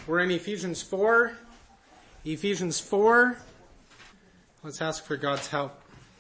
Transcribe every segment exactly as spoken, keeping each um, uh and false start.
We're in Ephesians four. Ephesians four. Let's ask for God's help.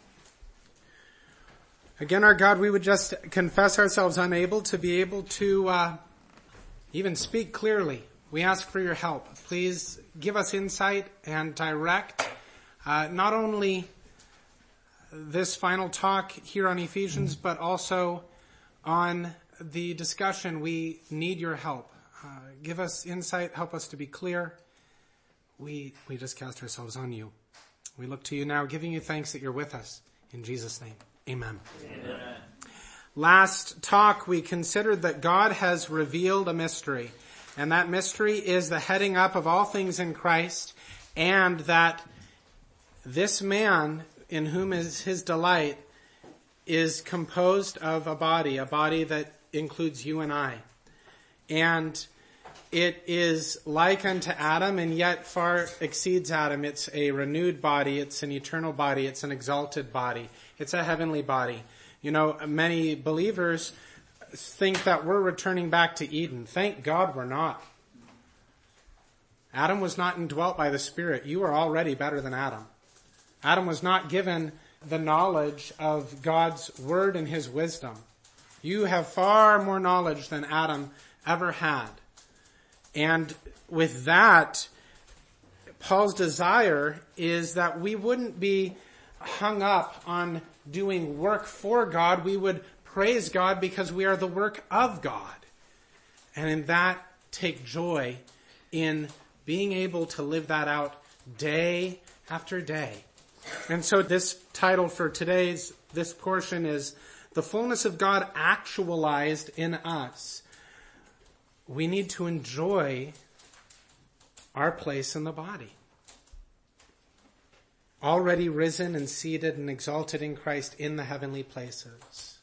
Again, our God, we would just confess ourselves unable to be able to uh, even speak clearly. We ask for your help. Please give us insight and direct uh, not only this final talk here on Ephesians, but also on the discussion. We need your help. Uh, give us insight. Help us to be clear. We we just cast ourselves on you. We look to you now, giving you thanks that you're with us. In Jesus' name, amen. Amen. Last talk, we considered that God has revealed a mystery. And that mystery is the heading up of all things in Christ, and that this man in whom is his delight is composed of a body, a body that includes you and I. And it is like unto Adam, and yet far exceeds Adam. It's a renewed body, it's an eternal body, it's an exalted body, it's a heavenly body. You know, many believers think that we're returning back to Eden. Thank God we're not. Adam was not indwelt by the Spirit. You are already better than Adam. Adam was not given the knowledge of God's word and his wisdom. You have far more knowledge than Adam ever had. And with that, Paul's desire is that we wouldn't be hung up on doing work for God. We would praise God because we are the work of God. And in that, take joy in being able to live that out day after day. And so this title for today's, this portion is The Fullness of God Actualized in Us. We need to enjoy our place in the body. Already risen and seated and exalted in Christ in the heavenly places.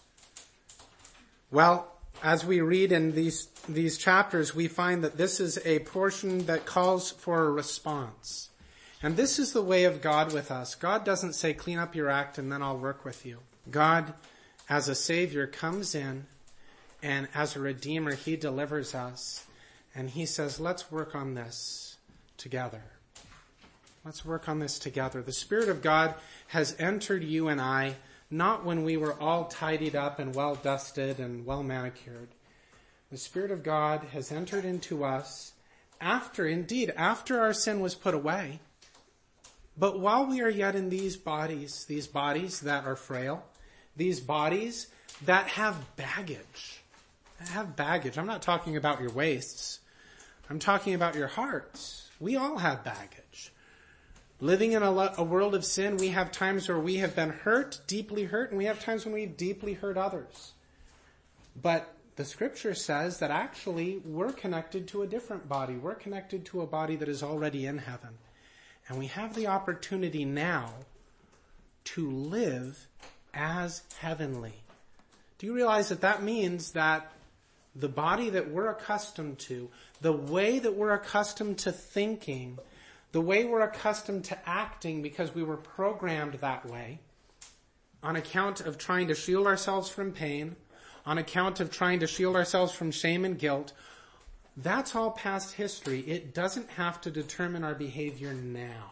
Well, as we read in these, these chapters, we find that this is a portion that calls for a response. And this is the way of God with us. God doesn't say, clean up your act and then I'll work with you. God, as a Savior, comes in, and as a Redeemer, he delivers us. And he says, let's work on this together. Let's work on this together. The Spirit of God has entered you and I, not when we were all tidied up and well dusted and well manicured. The Spirit of God has entered into us after, indeed, after our sin was put away. But while we are yet in these bodies, these bodies that are frail, these bodies that have baggage, that have baggage. I'm not talking about your waists. I'm talking about your hearts. We all have baggage. Living in a, lo- a world of sin, we have times where we have been hurt, deeply hurt, and we have times when we've deeply hurt others. But the scripture says that actually we're connected to a different body. We're connected to a body that is already in heaven. And we have the opportunity now to live as heavenly. Do you realize that that means that the body that we're accustomed to, the way that we're accustomed to thinking, the way we're accustomed to acting because we were programmed that way, on account of trying to shield ourselves from pain, on account of trying to shield ourselves from shame and guilt, that's all past history. It doesn't have to determine our behavior now.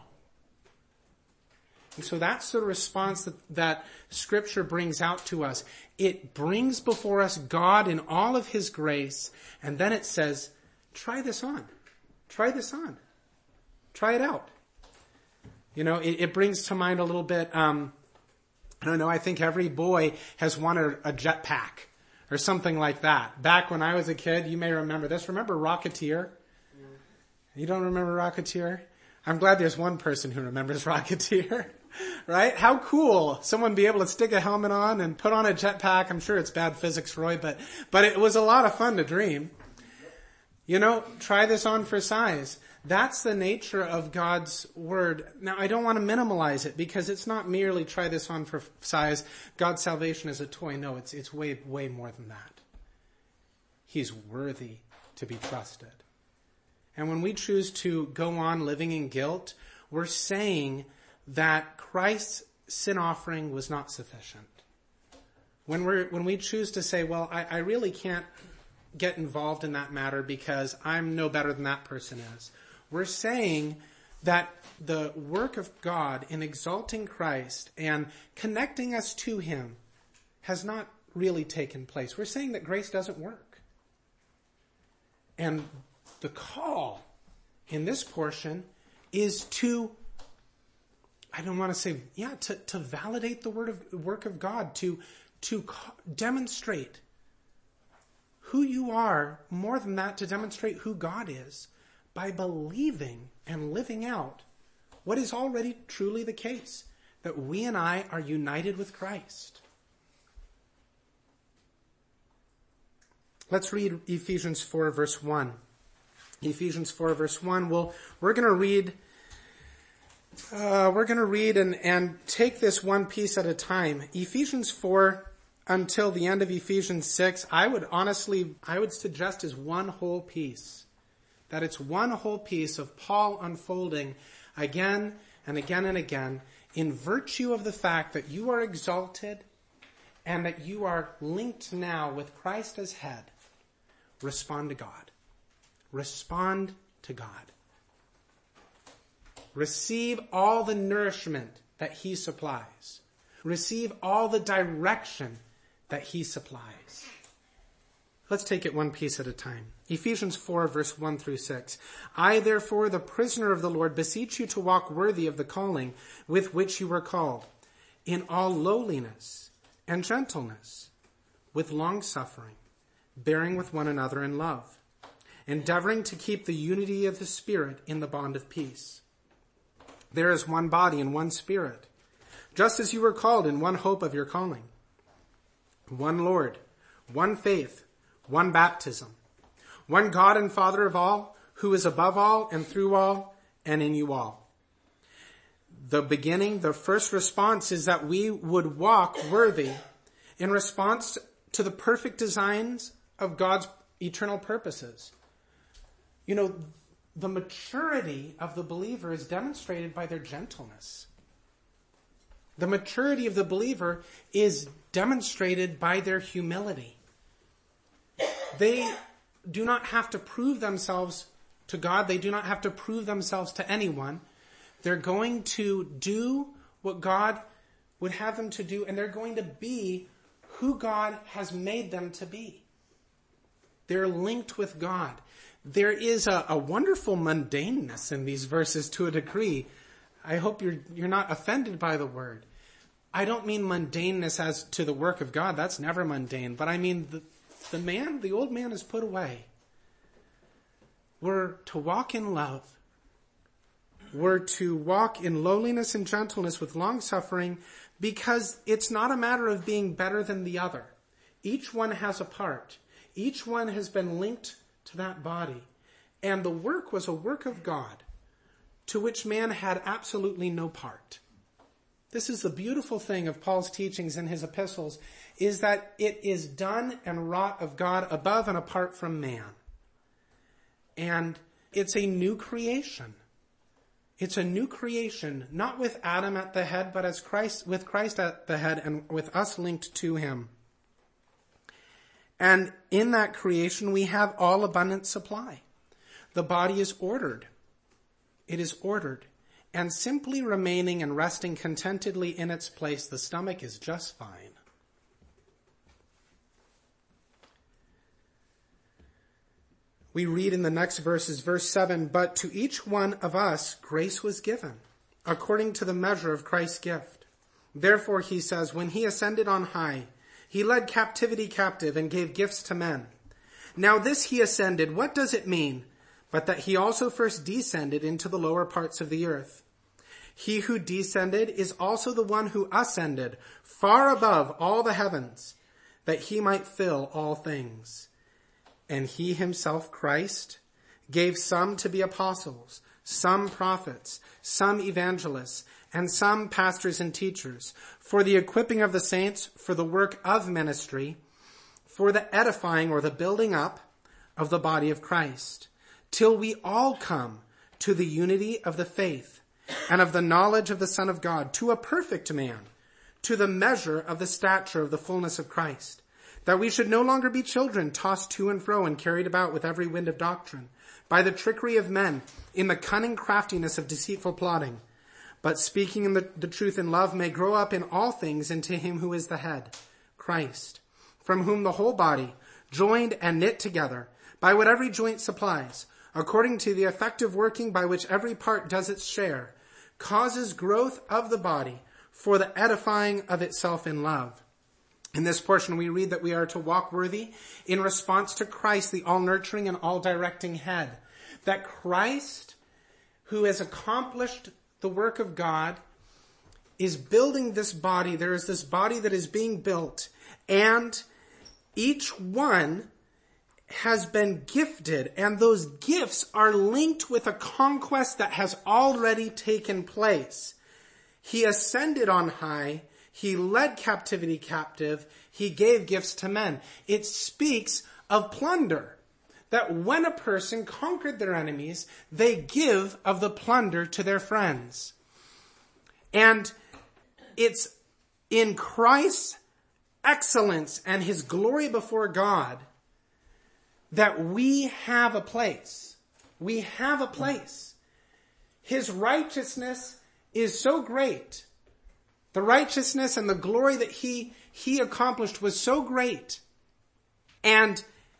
And so that's the response that, that Scripture brings out to us. It brings before us God in all of his grace, and then it says, try this on. Try this on. Try it out. You know, it, it brings to mind a little bit, um, I don't know, I think every boy has wanted a jetpack or something like that. Back when I was a kid, you may remember this. Remember Rocketeer? Yeah. You don't remember Rocketeer? I'm glad there's one person who remembers Rocketeer. Right? How cool. Someone be able to stick a helmet on and put on a jetpack. I'm sure it's bad physics, Roy, but, but it was a lot of fun to dream. You know, try this on for size. That's the nature of God's word. Now, I don't want to minimalize it because it's not merely try this on for size. God's salvation is a toy. No, it's, it's way, way more than that. He's worthy to be trusted. And when we choose to go on living in guilt, we're saying that Christ's sin offering was not sufficient. When we're, when we choose to say, well, I, I really can't get involved in that matter because I'm no better than that person is. We're saying that the work of God in exalting Christ and connecting us to him has not really taken place. We're saying that grace doesn't work. And the call in this portion is to, I don't want to say, yeah, to, to validate the word of, work of God, to, to co- demonstrate who you are, more than that, to demonstrate who God is by believing and living out what is already truly the case, that we and I are united with Christ. Let's read Ephesians four, verse one. Ephesians four, verse one. Well, we're going to read, uh, we're going to read and, and take this one piece at a time. Ephesians four until the end of Ephesians six, I would honestly, I would suggest is one whole piece. That it's one whole piece of Paul unfolding again and again and again in virtue of the fact that you are exalted and that you are linked now with Christ as head. Respond to God. Respond to God. Receive all the nourishment that he supplies. Receive all the direction that he supplies. Let's take it one piece at a time. Ephesians four, verse one through six. I, therefore, the prisoner of the Lord, beseech you to walk worthy of the calling with which you were called, in all lowliness and gentleness, with long-suffering, bearing with one another in love, endeavoring to keep the unity of the Spirit in the bond of peace. There is one body and one Spirit, just as you were called in one hope of your calling. One Lord, one faith, one baptism, one God and Father of all, who is above all and through all and in you all. The beginning, the first response is that we would walk worthy in response to the perfect designs of God's eternal purposes. You know, the maturity of the believer is demonstrated by their gentleness. The maturity of the believer is demonstrated by their humility. They do not have to prove themselves to God. They do not have to prove themselves to anyone. They're going to do what God would have them to do, and they're going to be who God has made them to be. They're linked with God. There is a, a wonderful mundaneness in these verses to a degree. I hope you're you're not offended by the word. I don't mean mundaneness as to the work of God. That's never mundane. But I mean the, the man, the old man is put away. We're to walk in love. We're to walk in lowliness and gentleness with long suffering, because it's not a matter of being better than the other. Each one has a part. Each one has been linked to that body. And the work was a work of God to which man had absolutely no part. This is the beautiful thing of Paul's teachings in his epistles, is that it is done and wrought of God above and apart from man. And it's a new creation. It's a new creation, not with Adam at the head, but as Christ, with Christ at the head and with us linked to him. And in that creation, we have all abundant supply. The body is ordered. It is ordered. And simply remaining and resting contentedly in its place, the stomach is just fine. We read in the next verses, verse seven, but to each one of us grace was given, according to the measure of Christ's gift. Therefore, he says, when he ascended on high, he led captivity captive and gave gifts to men. Now this he ascended, what does it mean? But that he also first descended into the lower parts of the earth. He who descended is also the one who ascended far above all the heavens, that he might fill all things. And he himself, Christ, gave some to be apostles, some prophets, some evangelists, and some pastors and teachers, for the equipping of the saints, for the work of ministry, for the edifying or the building up of the body of Christ, till we all come to the unity of the faith and of the knowledge of the Son of God, to a perfect man, to the measure of the stature of the fullness of Christ, that we should no longer be children, tossed to and fro and carried about with every wind of doctrine, by the trickery of men, in the cunning craftiness of deceitful plotting. But speaking in the, the truth in love may grow up in all things into him who is the head, Christ, from whom the whole body, joined and knit together, by what every joint supplies, according to the effective working by which every part does its share, causes growth of the body for the edifying of itself in love. In this portion we read that we are to walk worthy in response to Christ, the all-nurturing and all-directing head. That Christ, who has accomplished the work of God, is building this body. There is this body that is being built, and each one has been gifted, and those gifts are linked with a conquest that has already taken place. He ascended on high. He led captivity captive. He gave gifts to men. It speaks of plunder, that when a person conquered their enemies, they give of the plunder to their friends. And it's in Christ's excellence and his glory before God that we have a place. We have a place. His righteousness is so great. The righteousness and the glory that he, he accomplished was so great and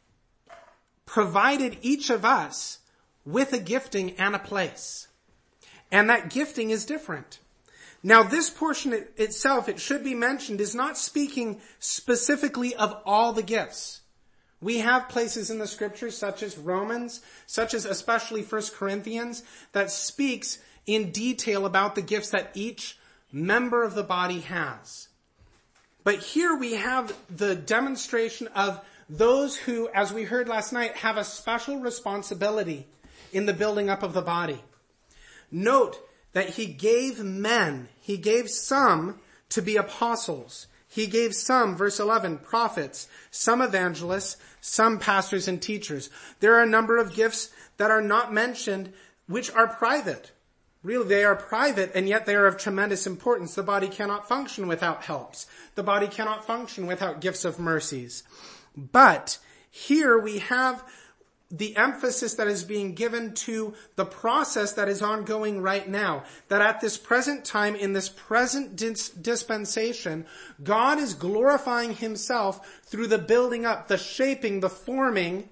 provided each of us with a gifting and a place. And that gifting is different. Now, this portion itself, it should be mentioned, is not speaking specifically of all the gifts. We have places in the scriptures such as Romans, such as especially First Corinthians, that speaks in detail about the gifts that each member of the body has. But here we have the demonstration of those who, as we heard last night, have a special responsibility in the building up of the body. Note that he gave men, he gave some to be apostles. He gave some, verse eleven, prophets, some evangelists, some pastors and teachers. There are a number of gifts that are not mentioned, which are private. Really, they are private, and yet they are of tremendous importance. The body cannot function without helps. The body cannot function without gifts of mercies. But here we have the emphasis that is being given to the process that is ongoing right now. That at this present time, in this present dis- dispensation, God is glorifying himself through the building up, the shaping, the forming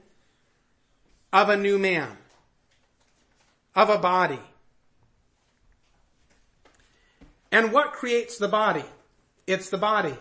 of a new man, of a body. And what creates the body? It's the body.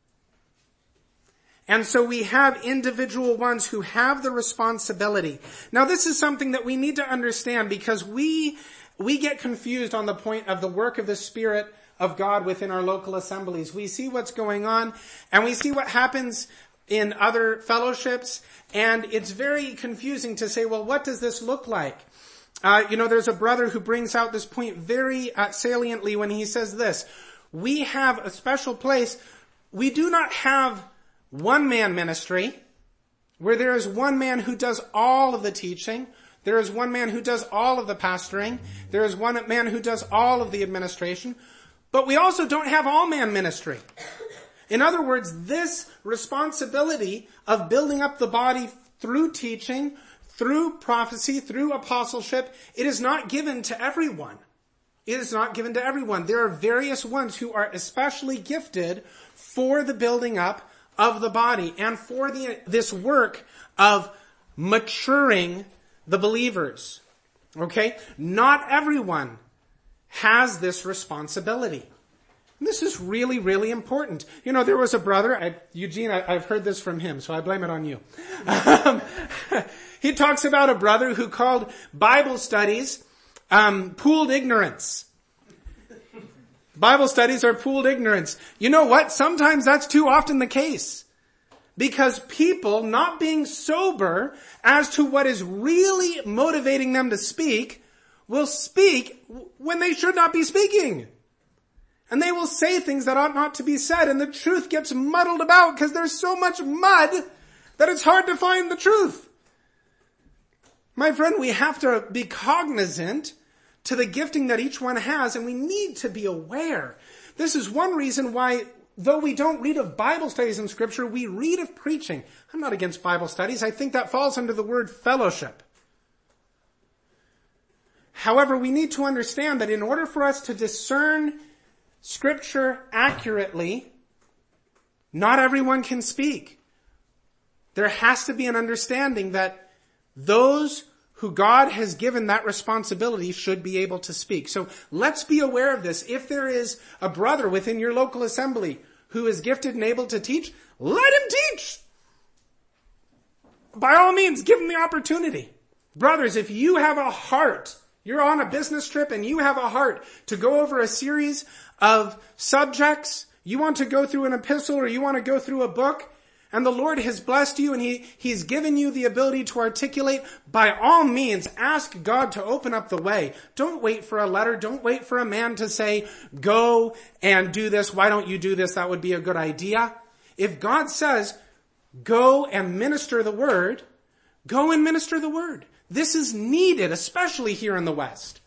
And so we have individual ones who have the responsibility. Now this is something that we need to understand, because we, we get confused on the point of the work of the Spirit of God within our local assemblies. We see what's going on, and we see what happens in other fellowships, and it's very confusing to say, well, what does this look like? Uh, you know, there's a brother who brings out this point very uh, saliently when he says this: we have a special place. We do not have one-man ministry, where there is one man who does all of the teaching. There is one man who does all of the pastoring. There is one man who does all of the administration. But we also don't have all-man ministry. In other words, this responsibility of building up the body through teaching, through prophecy, through apostleship, it is not given to everyone. It is not given to everyone. There are various ones who are especially gifted for the building up of the body and for the, this work of maturing the believers. Okay? Not everyone has this responsibility. And this is really, really important. You know, there was a brother, I, Eugene, I, I've heard this from him, so I blame it on you. Um, he talks about a brother who called Bible studies um, pooled ignorance. Bible studies are pooled ignorance. You know what? Sometimes that's too often the case. Because people, not being sober as to what is really motivating them to speak, will speak when they should not be speaking. And they will say things that ought not to be said, and the truth gets muddled about because there's so much mud that it's hard to find the truth. My friend, we have to be cognizant to the gifting that each one has, and we need to be aware. This is one reason why Though we don't read of Bible studies in Scripture, we read of preaching. I'm not against Bible studies. I think that falls under the word fellowship. However, we need to understand that in order for us to discern Scripture accurately, not everyone can speak. There has to be an understanding that those who God has given that responsibility should be able to speak. So let's be aware of this. If there is a brother within your local assembly who is gifted and able to teach, let him teach. By all means, give him the opportunity. Brothers, if you have a heart, you're on a business trip and you have a heart to go over a series of subjects, you want to go through an epistle or you want to go through a book, and the Lord has blessed you and he, He's given you the ability to articulate, by all means, ask God to open up the way. Don't wait for a letter. Don't wait for a man to say, go and do this. Why don't you do this? That would be a good idea. If God says, go and minister the word, go and minister the word. This is needed, especially here in the West.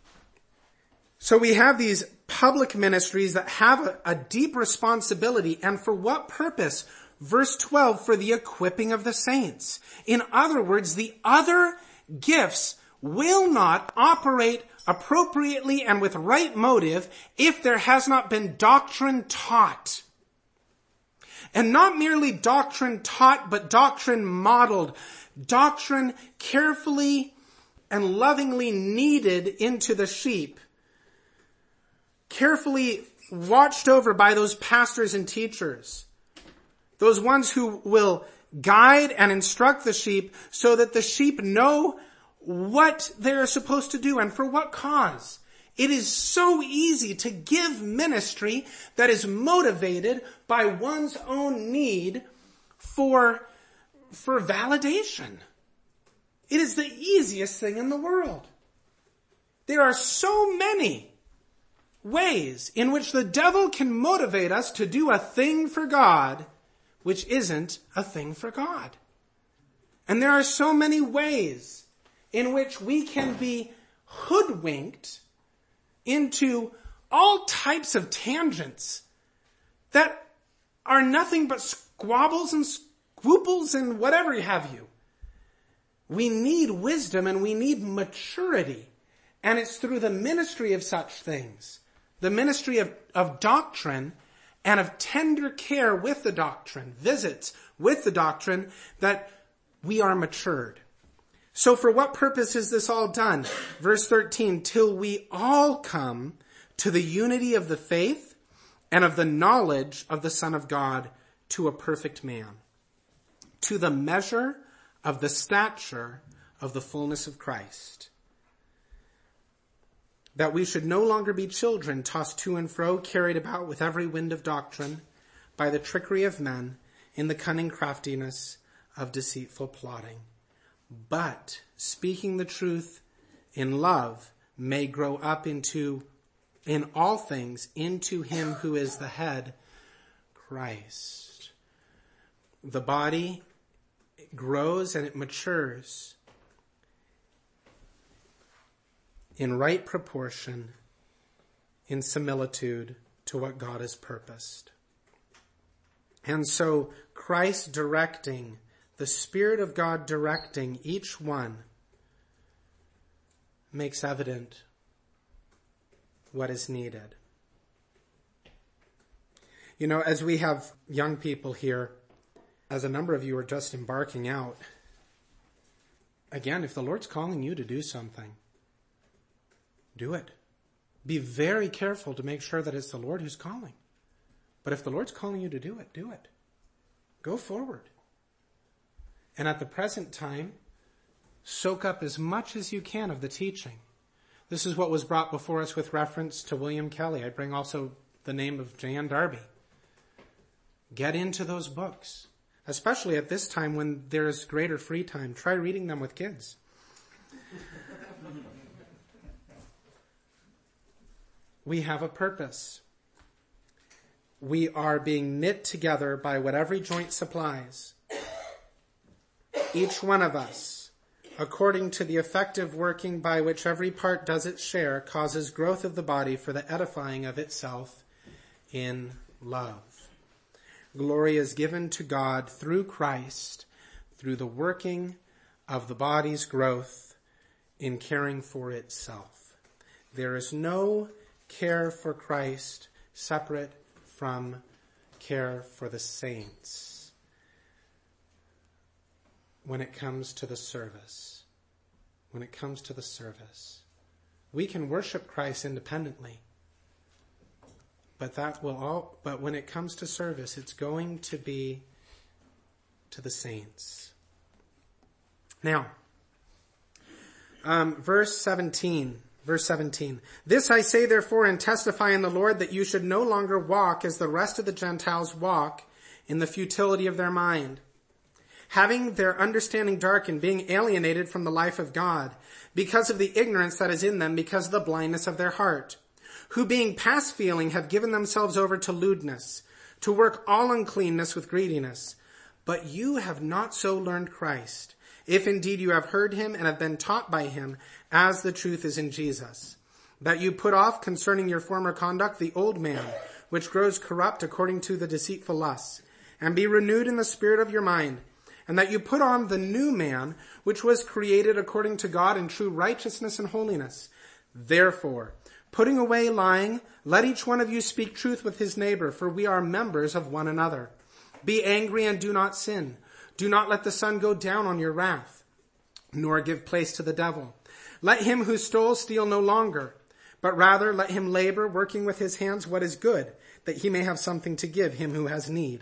So we have these public ministries that have a, a deep responsibility, and for what purpose? Verse twelve, for the equipping of the saints. In other words, the other gifts will not operate appropriately and with right motive if there has not been doctrine taught. And not merely doctrine taught, but doctrine modeled. Doctrine carefully and lovingly kneaded into the sheep. Carefully watched over by those pastors and teachers. Those ones who will guide and instruct the sheep so that the sheep know what they're supposed to do and for what cause. It is so easy to give ministry that is motivated by one's own need for, for validation. It is the easiest thing in the world. There are so many ways in which the devil can motivate us to do a thing for God which isn't a thing for God. And there are so many ways in which we can be hoodwinked into all types of tangents that are nothing but squabbles and squooples and whatever have you. We need wisdom and we need maturity. And it's through the ministry of such things, the ministry of, of doctrine and of tender care with the doctrine, visits with the doctrine, that we are matured. So for what purpose is this all done? Verse thirteen, till we all come to the unity of the faith and of the knowledge of the Son of God, to a perfect man, to the measure of the stature of the fullness of Christ. That we should no longer be children, tossed to and fro, carried about with every wind of doctrine, by the trickery of men, in the cunning craftiness of deceitful plotting. But, speaking the truth in love, may grow up into, in all things, into him who is the head, Christ. The body grows and it matures in right proportion, in similitude to what God has purposed. And so Christ directing, the Spirit of God directing each one, makes evident what is needed. You know, as we have young people here, as a number of you are just embarking out, again, if the Lord's calling you to do something, do it. Be very careful to make sure that it's the Lord who's calling. But if the Lord's calling you to do it, do it. Go forward. And at the present time, soak up as much as you can of the teaching. This is what was brought before us with reference to William Kelly. I bring also the name of Jan Darby. Get into those books, especially at this time when there is greater free time. Try reading them with kids. We have a purpose. We are being knit together by what every joint supplies. Each one of us, according to the effective working by which every part does its share, causes growth of the body for the edifying of itself in love. glory is given to God through Christ, through the working of the body's growth in caring for itself. There is no care for Christ separate from care for the saints when it comes to the service. When it comes to the service. We can worship Christ independently. But that will all, but when it comes to service, it's going to be to the saints. Now, um, verse seventeen, verse seventeen. This I say therefore and testify in the Lord that you should no longer walk as the rest of the Gentiles walk in the futility of their mind, having their understanding darkened, being alienated from the life of God, because of the ignorance that is in them, because of the blindness of their heart, who being past feeling have given themselves over to lewdness, to work all uncleanness with greediness. But you have not so learned Christ, if indeed you have heard him and have been taught by him, as the truth is in Jesus, that you put off concerning your former conduct the old man, which grows corrupt according to the deceitful lusts, and be renewed in the spirit of your mind, and that you put on the new man, which was created according to God in true righteousness and holiness. Therefore, putting away lying, let each one of you speak truth with his neighbor, for we are members of one another. Be angry and do not sin. Do not let the sun go down on your wrath, nor give place to the devil. Let him who stole steal no longer, but rather let him labor, working with his hands what is good, that he may have something to give him who has need.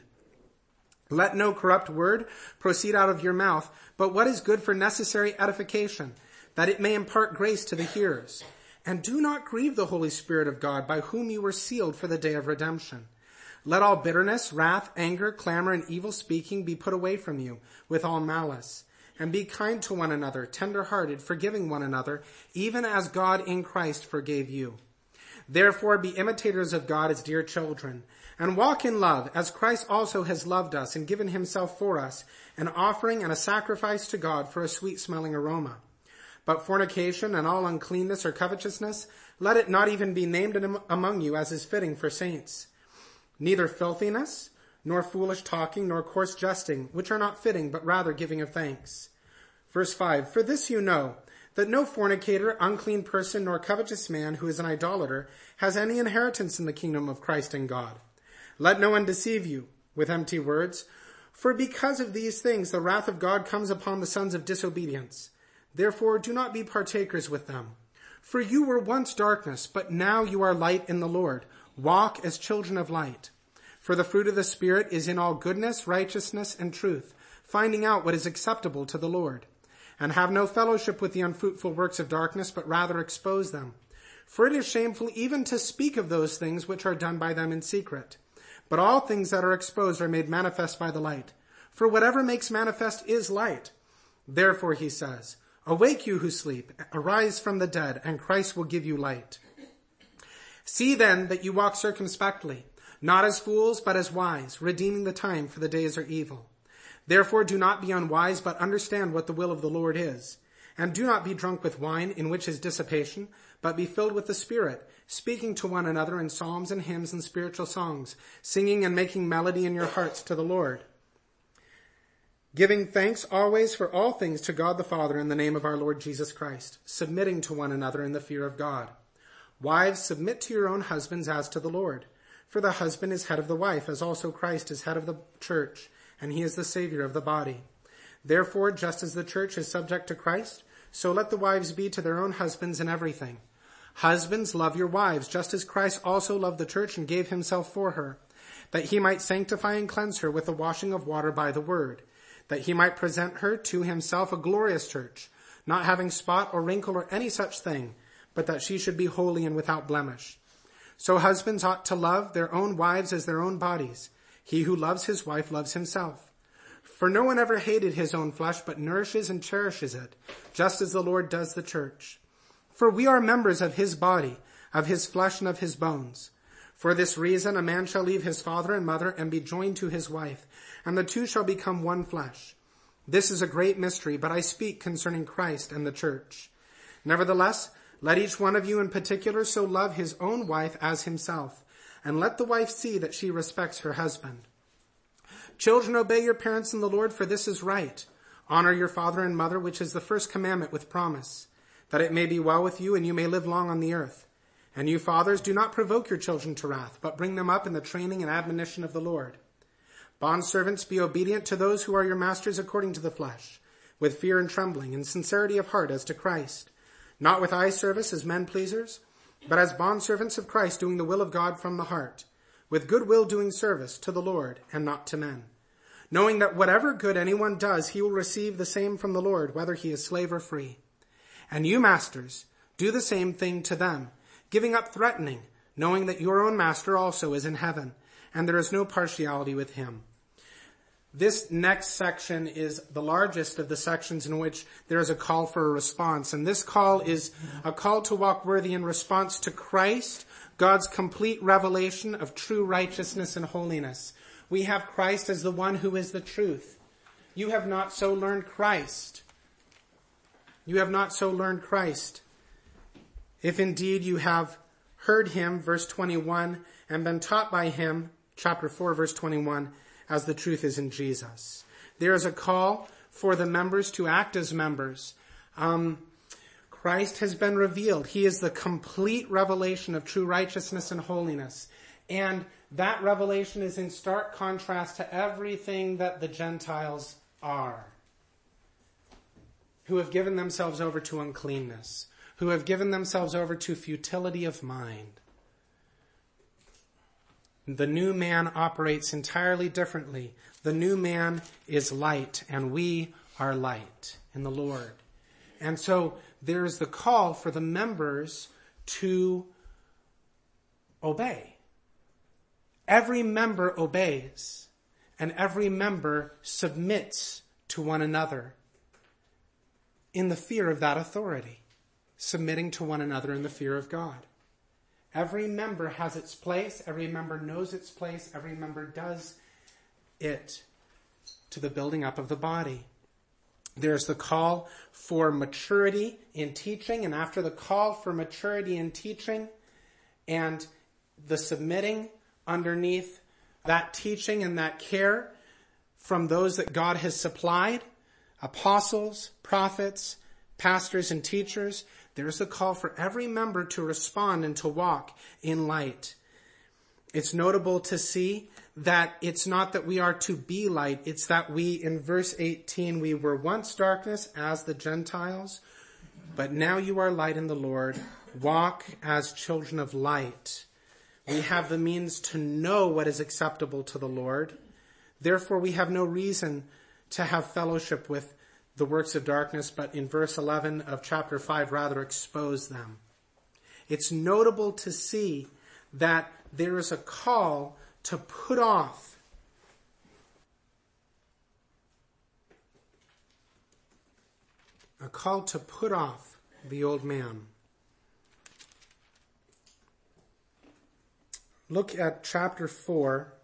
Let no corrupt word proceed out of your mouth, but what is good for necessary edification, that it may impart grace to the hearers. And do not grieve the Holy Spirit of God, by whom you were sealed for the day of redemption. Let all bitterness, wrath, anger, clamor, and evil speaking be put away from you, with all malice. And be kind to one another, tender-hearted, forgiving one another, even as God in Christ forgave you. Therefore be imitators of God as dear children, and walk in love, as Christ also has loved us and given himself for us, an offering and a sacrifice to God for a sweet-smelling aroma. But fornication and all uncleanness or covetousness, let it not even be named among you as is fitting for saints. Neither filthiness, nor foolish talking, nor coarse jesting, which are not fitting, but rather giving of thanks. Verse five, for this you know, that no fornicator, unclean person, nor covetous man who is an idolater has any inheritance in the kingdom of Christ and God. Let no one deceive you with empty words, for because of these things the wrath of God comes upon the sons of disobedience. Therefore do not be partakers with them. For you were once darkness, but now you are light in the Lord. Walk as children of light. For the fruit of the Spirit is in all goodness, righteousness, and truth, finding out what is acceptable to the Lord. And have no fellowship with the unfruitful works of darkness, but rather expose them. For it is shameful even to speak of those things which are done by them in secret. But all things that are exposed are made manifest by the light. For whatever makes manifest is light. Therefore he says, awake you who sleep, arise from the dead, and Christ will give you light. See then that you walk circumspectly, not as fools, but as wise, redeeming the time, for the days are evil. Therefore do not be unwise, but understand what the will of the Lord is. And do not be drunk with wine, in which is dissipation, but be filled with the Spirit, speaking to one another in psalms and hymns and spiritual songs, singing and making melody in your hearts to the Lord, giving thanks always for all things to God the Father in the name of our Lord Jesus Christ, submitting to one another in the fear of God. Wives, submit to your own husbands as to the Lord. For the husband is head of the wife, as also Christ is head of the church, and he is the Savior of the body. Therefore, just as the church is subject to Christ, so let the wives be to their own husbands in everything. Husbands, love your wives, just as Christ also loved the church and gave himself for her, that he might sanctify and cleanse her with the washing of water by the word, that he might present her to himself a glorious church, not having spot or wrinkle or any such thing, but that she should be holy and without blemish. So husbands ought to love their own wives as their own bodies. He who loves his wife loves himself. For no one ever hated his own flesh, but nourishes and cherishes it, just as the Lord does the church. For we are members of his body, of his flesh and of his bones. For this reason a man shall leave his father and mother and be joined to his wife, and the two shall become one flesh. This is a great mystery, but I speak concerning Christ and the church. Nevertheless, let each one of you in particular so love his own wife as himself, and let the wife see that she respects her husband. Children, obey your parents in the Lord, for this is right. Honor your father and mother, which is the first commandment with promise, that it may be well with you and you may live long on the earth. And you fathers, do not provoke your children to wrath, but bring them up in the training and admonition of the Lord. Bondservants, be obedient to those who are your masters according to the flesh, with fear and trembling and sincerity of heart as to Christ, not with eye service as men pleasers, but as bondservants of Christ, doing the will of God from the heart, with good will doing service to the Lord and not to men, knowing that whatever good anyone does, he will receive the same from the Lord, whether he is slave or free. And you masters, do the same thing to them, giving up threatening, knowing that your own master also is in heaven, and there is no partiality with him. This next section is the largest of the sections in which there is a call for a response. And this call is a call to walk worthy in response to Christ, God's complete revelation of true righteousness and holiness. We have Christ as the one who is the truth. You have not so learned Christ. You have not so learned Christ. If indeed you have heard him, verse twenty-one, and been taught by him, chapter four, verse twenty-one, as the truth is in Jesus. There is a call for the members to act as members. Um, Christ has been revealed. He is the complete revelation of true righteousness and holiness. And that revelation is in stark contrast to everything that the Gentiles are, who have given themselves over to uncleanness, who have given themselves over to futility of mind. The new man operates entirely differently. The new man is light, and we are light in the Lord. And so there's the call for the members to obey. Every member obeys, and every member submits to one another in the fear of that authority, submitting to one another in the fear of God. Every member has its place. Every member knows its place. Every member does it to the building up of the body. There's the call for maturity in teaching, and after the call for maturity in teaching and the submitting underneath that teaching and that care from those that God has supplied, apostles, prophets, pastors, and teachers, there's a call for every member to respond and to walk in light. It's notable to see that it's not that we are to be light, it's that we, in verse eighteen, we were once darkness as the Gentiles, but now you are light in the Lord. Walk as children of light. We have the means to know what is acceptable to the Lord. Therefore, we have no reason to have fellowship with the works of darkness, but in verse eleven of chapter five, rather expose them. It's notable to see that there is a call to put off a call to put off the old man. Look at chapter four,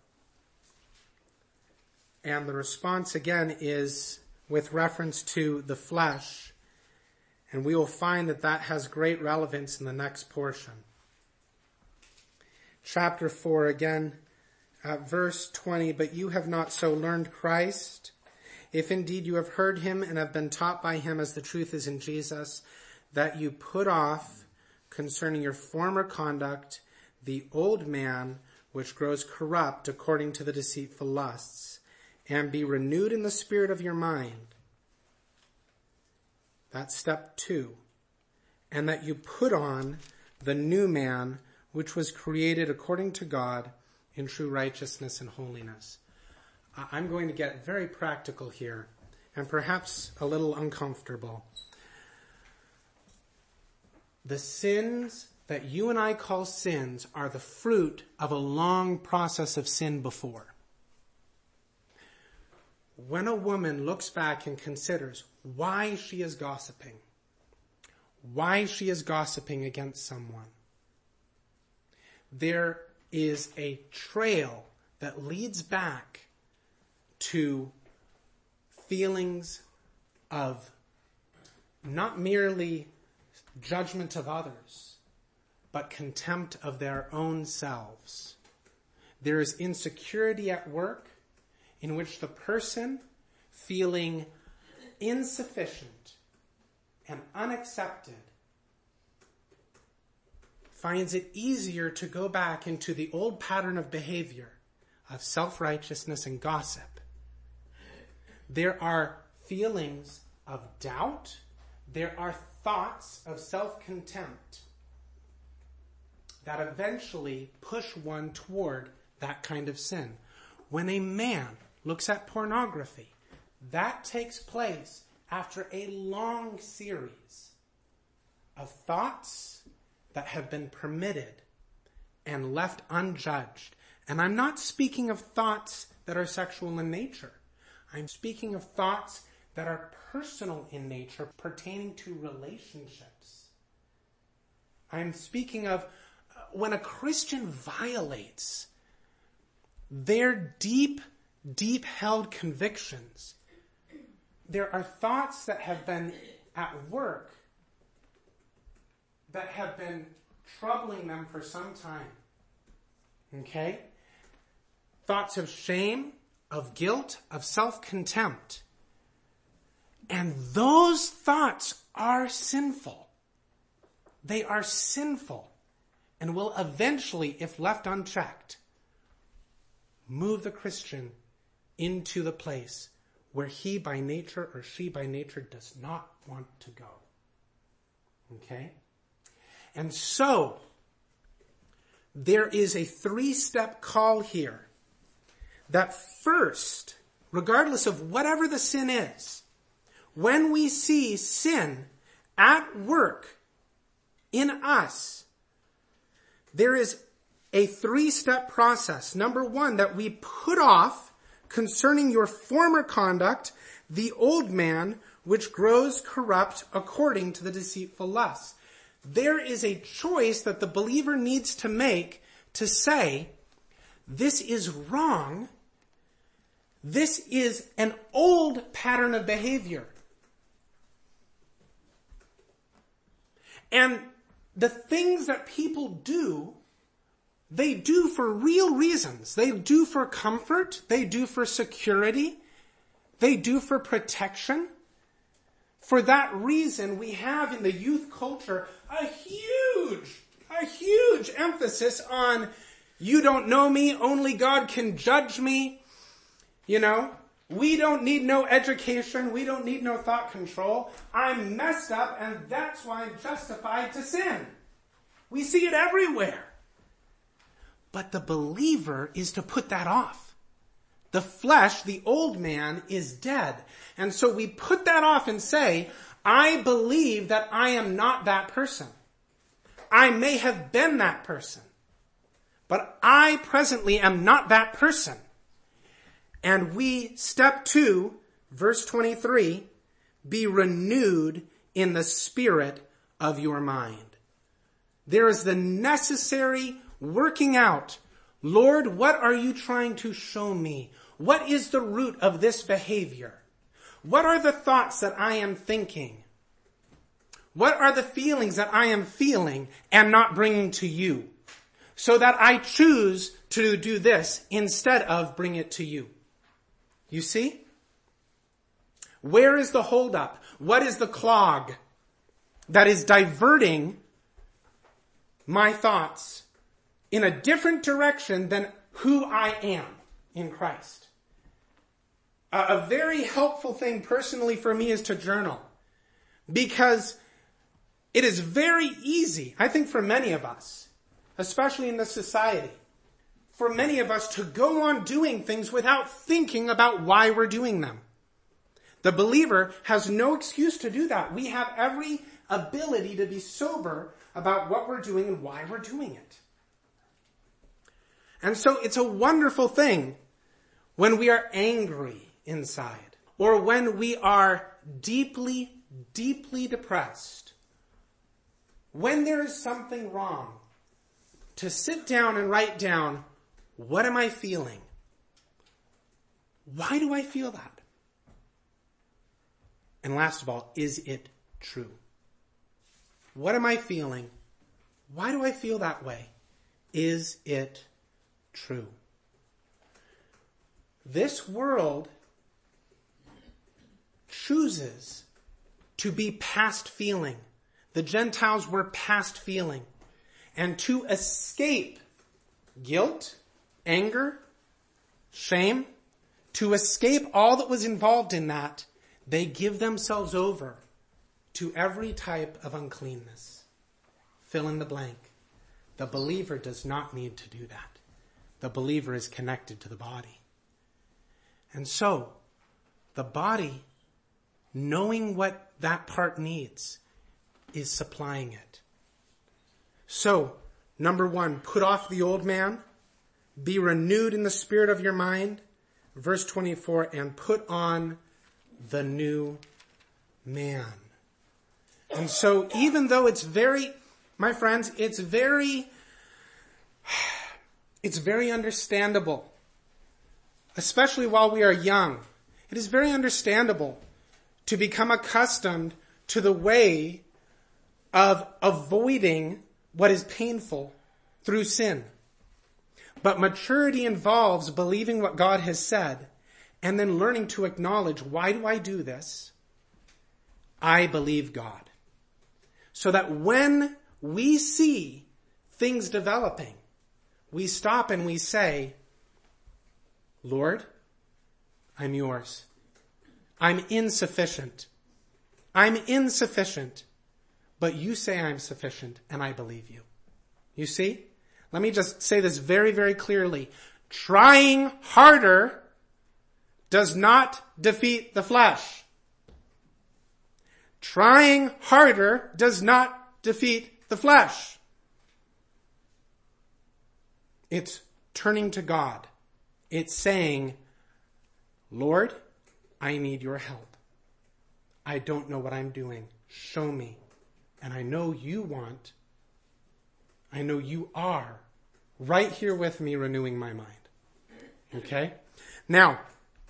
and the response again is with reference to the flesh, and we will find that that has great relevance in the next portion. Chapter four again, at verse twenty, but you have not so learned Christ, if indeed you have heard him and have been taught by him as the truth is in Jesus, that you put off concerning your former conduct the old man which grows corrupt according to the deceitful lusts, and be renewed in the spirit of your mind. That's step two. And that you put on the new man, which was created according to God in true righteousness and holiness. I'm going to get very practical here, and perhaps a little uncomfortable. The sins that you and I call sins are the fruit of a long process of sin before. When a woman looks back and considers why she is gossiping, why she is gossiping against someone, there is a trail that leads back to feelings of not merely judgment of others, but contempt of their own selves. There is insecurity at work in which the person, feeling insufficient and unaccepted, finds it easier to go back into the old pattern of behavior of self-righteousness and gossip. There are feelings of doubt. There are thoughts of self-contempt that eventually push one toward that kind of sin. When a man looks at pornography, that takes place after a long series of thoughts that have been permitted and left unjudged. And I'm not speaking of thoughts that are sexual in nature. I'm speaking of thoughts that are personal in nature, pertaining to relationships. I'm speaking of when a Christian violates their deep, deep held convictions. There are thoughts that have been at work that have been troubling them for some time. Okay? Thoughts of shame, of guilt, of self-contempt. And those thoughts are sinful. They are sinful and will eventually, if left unchecked, move the Christian into the place where he by nature or she by nature does not want to go. Okay? And so, there is a three-step call here. That first, regardless of whatever the sin is, when we see sin at work in us, there is a three-step process. Number one, that we put off concerning your former conduct, the old man, which grows corrupt according to the deceitful lusts. There is a choice that the believer needs to make to say, this is wrong. This is an old pattern of behavior. And the things that people do, they do for real reasons. They do for comfort. They do for security. They do for protection. For that reason, we have in the youth culture a huge, a huge emphasis on, you don't know me, only God can judge me. You know, we don't need no education. We don't need no thought control. I'm messed up and that's why I'm justified to sin. We see it everywhere. But the believer is to put that off. The flesh, the old man, is dead. And so we put that off and say, I believe that I am not that person. I may have been that person, but I presently am not that person. And we, step two, verse twenty-three, be renewed in the spirit of your mind. There is the necessary working out. Lord, what are you trying to show me? What is the root of this behavior? What are the thoughts that I am thinking? What are the feelings that I am feeling and not bringing to you? So that I choose to do this instead of bring it to you. You see? Where is the holdup? What is the clog that is diverting my thoughts in a different direction than who I am in Christ? A, a very helpful thing personally for me is to journal. Because it is very easy, I think for many of us, especially in this society, for many of us to go on doing things without thinking about why we're doing them. The believer has no excuse to do that. We have every ability to be sober about what we're doing and why we're doing it. And so it's a wonderful thing when we are angry inside, or when we are deeply, deeply depressed, when there is something wrong, to sit down and write down, what am I feeling? Why do I feel that? And last of all, is it true? What am I feeling? Why do I feel that way? Is it true? This world chooses to be past feeling. The Gentiles were past feeling. And to escape guilt, anger, shame, to escape all that was involved in that, they give themselves over to every type of uncleanness. Fill in the blank. The believer does not need to do that. The believer is connected to the body. And so, the body, knowing what that part needs, is supplying it. So, number one, put off the old man, be renewed in the spirit of your mind. Verse twenty-four, and put on the new man. And so even though it's very, my friends, it's very, it's very understandable, especially while we are young. It is very understandable to become accustomed to the way of avoiding what is painful through sin. But maturity involves believing what God has said and then learning to acknowledge, why do I do this? I believe God. So that when we see things developing, we stop and we say, Lord, I'm yours. I'm insufficient. I'm insufficient. But you say I'm sufficient and I believe you. You see? Let me just say this very, very clearly. Trying harder does not defeat the flesh. Trying harder does not defeat the flesh. It's turning to God. It's saying, Lord, I need your help. I don't know what I'm doing. Show me. And I know you want, I know you are right here with me renewing my mind. Okay? Now,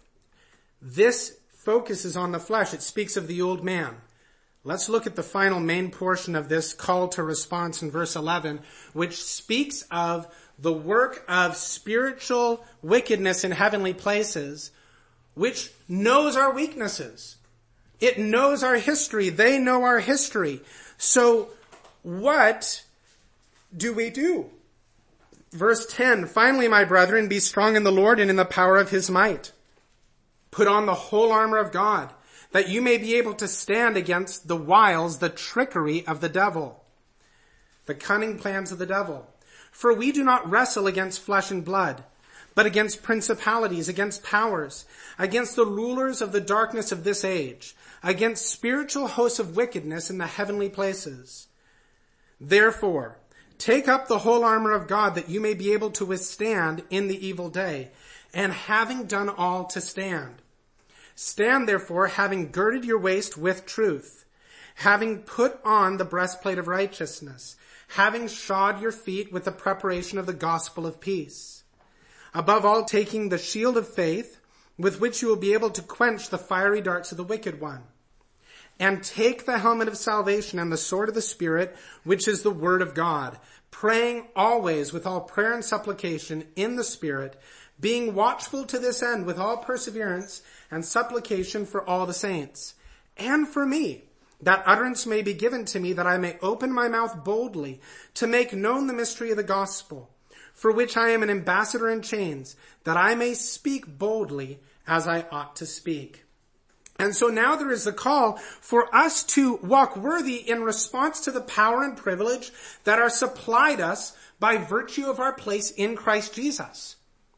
this focuses on the flesh. It speaks of the old man. Let's look at the final main portion of this call to response in verse eleven, which speaks of the work of spiritual wickedness in heavenly places, which knows our weaknesses. It knows our history. They know our history. So what do we do? Verse ten, finally, my brethren, be strong in the Lord and in the power of his might. Put on the whole armor of God, that you may be able to stand against the wiles, the trickery of the devil, the cunning plans of the devil. For we do not wrestle against flesh and blood, but against principalities, against powers, against the rulers of the darkness of this age, against spiritual hosts of wickedness in the heavenly places. Therefore, take up the whole armor of God, that you may be able to withstand in the evil day, and having done all to stand. Stand therefore, having girded your waist with truth, having put on the breastplate of righteousness, having shod your feet with the preparation of the gospel of peace. Above all, taking the shield of faith, with which you will be able to quench the fiery darts of the wicked one. And take the helmet of salvation and the sword of the Spirit, which is the word of God, praying always with all prayer and supplication in the Spirit, being watchful to this end with all perseverance and supplication for all the saints, and for me, that utterance may be given to me, that I may open my mouth boldly to make known the mystery of the gospel, for which I am an ambassador in chains, that I may speak boldly as I ought to speak. And so now there is a call for us to walk worthy in response to the power and privilege that are supplied us by virtue of our place in Christ Jesus.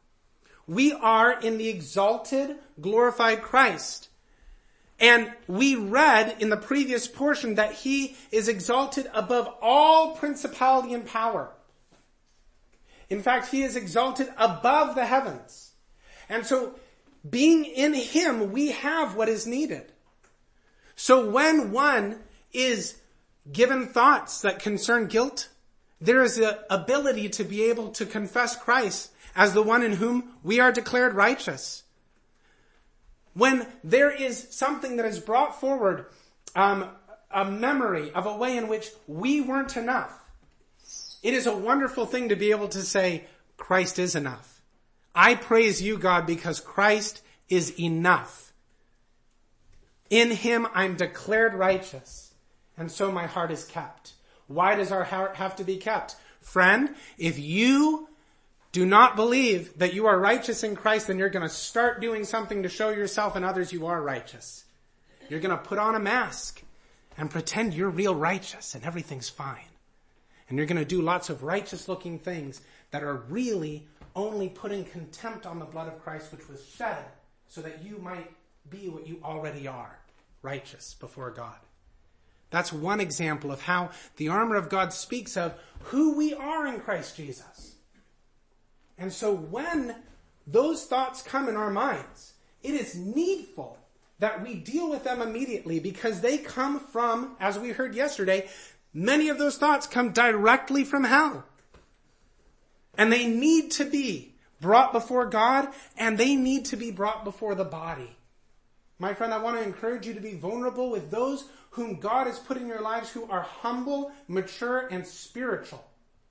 We are in the exalted, glorified Christ. And we read in the previous portion that he is exalted above all principality and power. In fact, he is exalted above the heavens. And so, being in him, we have what is needed. So when one is given thoughts that concern guilt, there is the ability to be able to confess Christ as the one in whom we are declared righteous. When there is something that is brought forward, um, a memory of a way in which we weren't enough, it is a wonderful thing to be able to say, Christ is enough. I praise you, God, because Christ is enough. In him I'm declared righteous, and so my heart is kept. Why does our heart have to be kept? Friend, if you do not believe that you are righteous in Christ, then you're going to start doing something to show yourself and others you are righteous. You're going to put on a mask and pretend you're real righteous and everything's fine. And you're going to do lots of righteous looking things that are really only putting contempt on the blood of Christ, which was shed so that you might be what you already are, righteous before God. That's one example of how the armor of God speaks of who we are in Christ Jesus. And so when those thoughts come in our minds, it is needful that we deal with them immediately, because they come from, as we heard yesterday, many of those thoughts come directly from hell. And they need to be brought before God, and they need to be brought before the body. My friend, I want to encourage you to be vulnerable with those whom God has put in your lives who are humble, mature, and spiritual.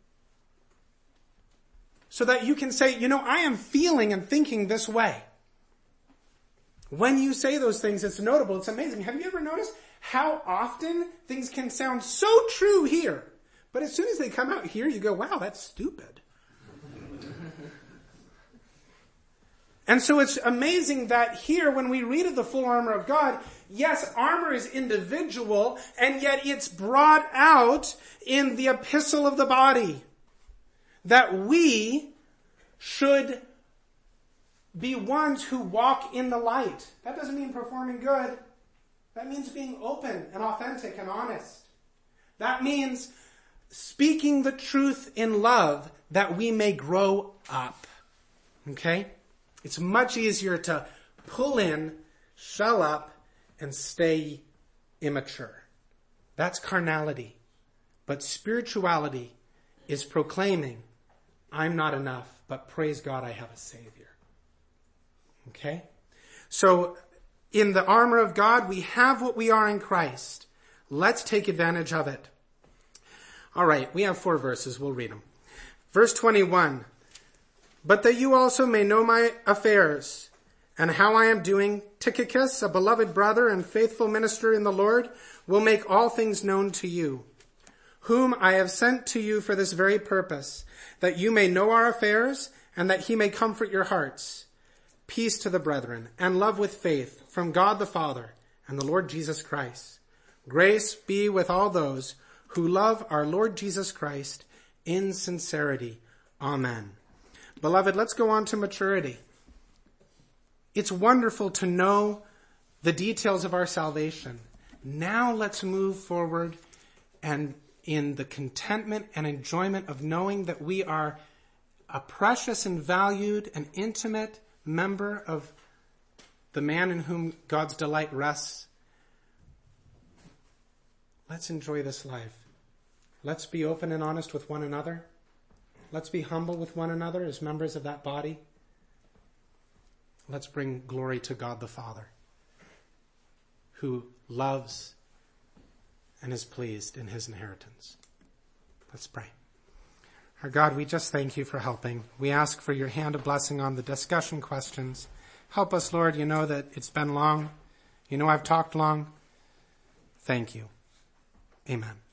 So that you can say, you know, I am feeling and thinking this way. When you say those things, it's notable, it's amazing. Have you ever noticed how often things can sound so true here, but as soon as they come out here, you go, wow, that's stupid. And so it's amazing that here, when we read of the full armor of God, yes, armor is individual, and yet it's brought out in the epistle of the body. That we should be ones who walk in the light. That doesn't mean performing good. That means being open and authentic and honest. That means speaking the truth in love that we may grow up. Okay? It's much easier to pull in, shell up, and stay immature. That's carnality. But spirituality is proclaiming, I'm not enough, but praise God, I have a Savior. Okay? So, in the armor of God, we have what we are in Christ. Let's take advantage of it. All right, we have four verses. We'll read them. Verse twenty-one. But that you also may know my affairs, and how I am doing, Tychicus, a beloved brother and faithful minister in the Lord, will make all things known to you, whom I have sent to you for this very purpose, that you may know our affairs, and that he may comfort your hearts. Peace to the brethren, and love with faith, from God the Father and the Lord Jesus Christ. Grace be with all those who love our Lord Jesus Christ in sincerity. Amen. Beloved, let's go on to maturity. It's wonderful to know the details of our salvation. Now let's move forward and in the contentment and enjoyment of knowing that we are a precious and valued and intimate member of the man in whom God's delight rests. Let's enjoy this life. Let's be open and honest with one another. Let's be humble with one another as members of that body. Let's bring glory to God the Father, who loves and is pleased in his inheritance. Let's pray. Our God, we just thank you for helping. We ask for your hand of blessing on the discussion questions. Help us, Lord. You know that it's been long. You know I've talked long. Thank you. Amen.